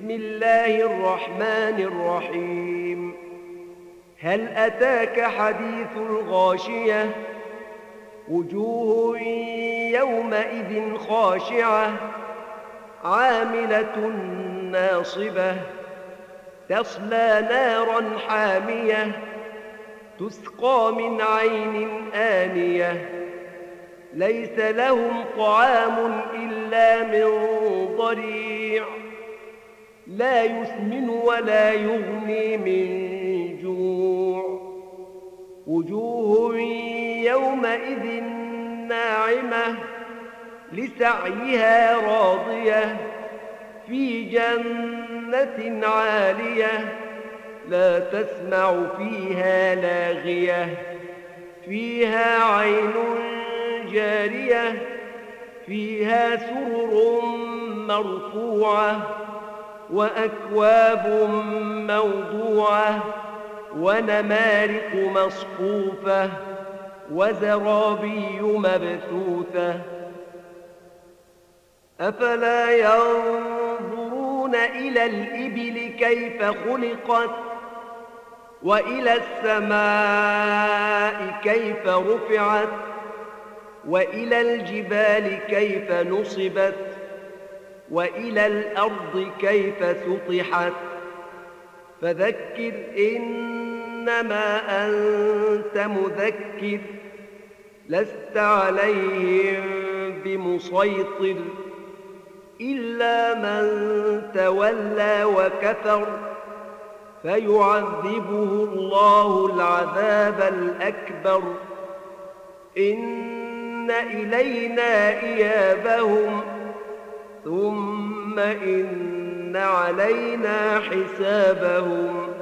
بسم الله الرحمن الرحيم. هل أتاك حديث الغاشية؟ وجوه يومئذ خاشعة عاملة ناصبة تصلى نارا حامية تسقى من عين آنية ليس لهم طعام إلا من ضريع لا يسمن ولا يغني من جوع وجوه يومئذ ناعمة لسعيها راضية في جنة عالية لا تسمع فيها لاغية فيها عين جارية فيها سرر مرفوعة وأكواب موضوعة ونمارق مصفوفة وزرابي مبثوثة أفلا ينظرون إلى الإبل كيف خلقت وإلى السماء كيف رفعت وإلى الجبال كيف نصبت وإلى الأرض كيف سطحت فذكر إنما أنت مذكر لست عليهم بمسيطر إلا من تولى وكفر فيعذبه الله العذاب الأكبر إن إلينا إيابهم ثم إن علينا حسابهم